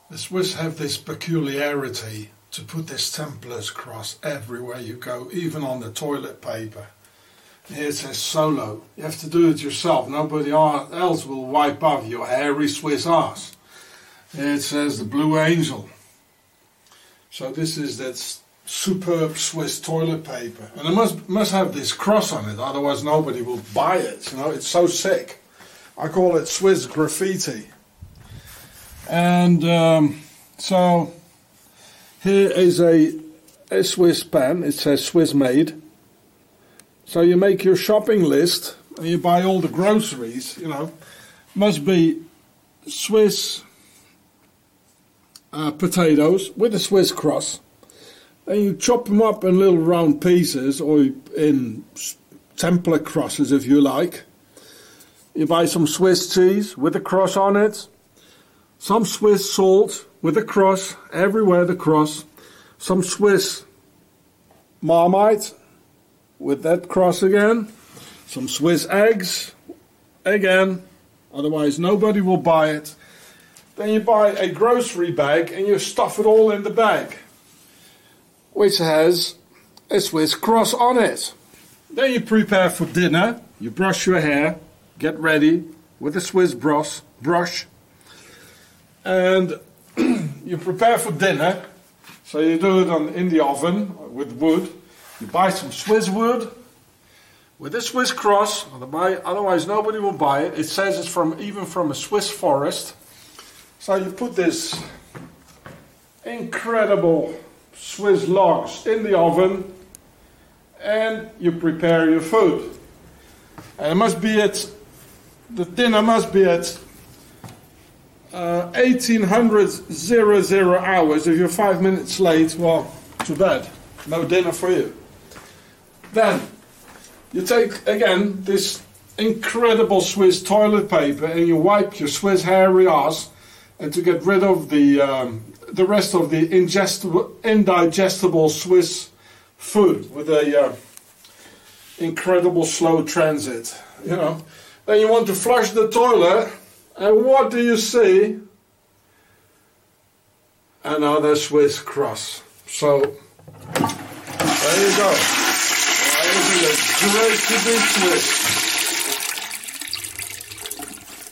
The Swiss have this peculiarity to put this Templars cross everywhere you go, even on the toilet paper. Here it says solo. You have to do it yourself. Nobody else will wipe off your hairy Swiss ass. Here it says the Blue Angel. So this is that superb Swiss toilet paper. And it must have this cross on it, otherwise nobody will buy it. You know, it's so sick. I call it Swiss graffiti. And so here is a Swiss pen. It says Swiss made. So you make your shopping list and you buy all the groceries, you know. Must be Swiss potatoes with a Swiss cross. And you chop them up in little round pieces or in Templar crosses if you like. You buy some Swiss cheese with a cross on it. Some Swiss salt with a cross, everywhere the cross. Some Swiss Marmite with that cross again. Some Swiss eggs again, otherwise nobody will buy it. Then you buy a grocery bag and you stuff it all in the bag, which has a Swiss cross on it. Then you prepare for dinner. You brush your hair, get ready with a Swiss brush. And you prepare for dinner. So you do it in the oven with wood. You buy some Swiss wood with a Swiss cross. Otherwise nobody will buy it. It says it's even from a Swiss forest. So you put this incredible Swiss logs in the oven and you prepare your food. And the dinner must be at 1800 hours. If you're 5 minutes late, well, too bad. No dinner for you. Then you take again this incredible Swiss toilet paper and you wipe your Swiss hairy ass, and to get rid of the rest of the indigestible Swiss food with a incredible slow transit, you know. Then you want to flush the toilet, and what do you see? Another Swiss cross. So there you go. It is great to be Swiss.